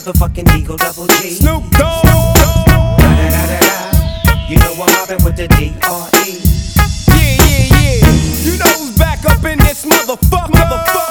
motherfucking Eagle Double G. Snoop Dogg. You know I'm mobbing with the D.R.E. Yeah. You know who's back up in this motherfucker.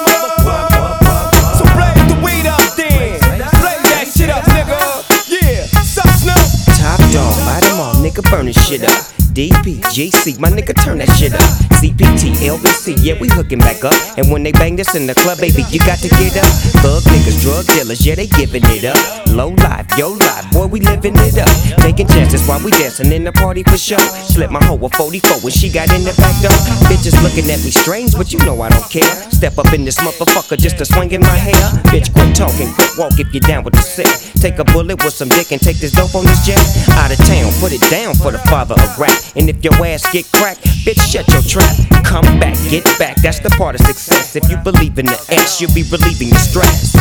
So blaze the weed up then. Blaze that shit up, nigga. Yeah, sup, Snoop? Top dog, bite them all, nigga, burn this shit up. DPGC, my nigga, turn that shit up. CPT, LBC, yeah, we hooking back up. And when they bang this in the club, baby, you got to get up. Thug niggas, drug dealers, yeah, they giving it up. Low life, yo life, boy, we living it up. Taking chances while we dancing in the party for sure. Slip my hoe a 44 when she got in the back door. Bitches looking at me strange, but you know I don't care. Step up in this motherfucker just to swing in my hair. Bitch, quit talking, quit walk if you're down with the sick. Take a bullet with some dick and take this dope on this jet. Out of town, put it down for the father of rap. And if your ass get cracked, bitch, shut your trap. Come back, get back, that's the part of success. If you believe in the X, you'll be relieving your stress.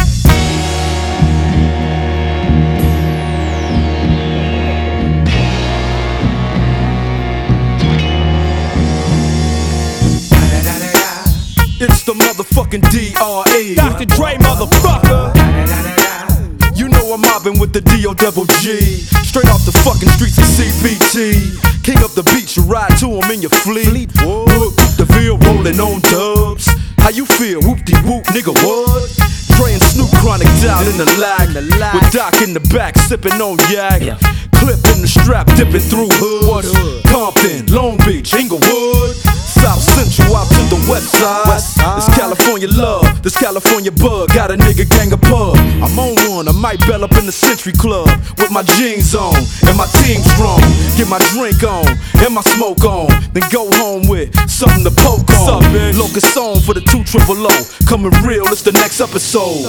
It's the motherfucking D.R.E. Dr. Dre, motherfucker. You know I'm mobbing with the D.O.G. Straight off the fucking streets of CPT. King up the beach, you ride to him in your fleet. Whoop, the Ville rolling on dubs. How you feel? Whoop-de-whoop, nigga, what? Dre and Snoop Chronic down in the lag. With Doc in the back, sipping on yak. Clip in the strap, dipping through hood. Compton, Long Beach, Inglewood. South Central out to the west side. This California love, this California bug. Got a nigga gang of pub. I'm on one, I might bell up in the Century Club with my jeans on and my team strong. Get my drink on and my smoke on, then go home with something to poke on. Locust song for the 200. Coming real, it's the next episode.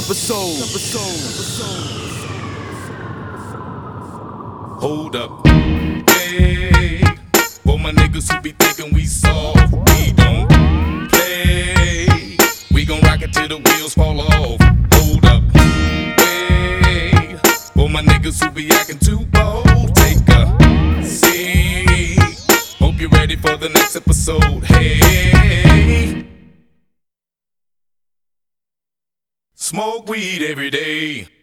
Hold up, hey, for my niggas who be thinking we soft, we don't play. We gon' rock it till the wheels fall off. Hold up, hey, for my niggas who be acting too bold, take a seat. Hope you're ready for the next episode. Hey, smoke weed every day.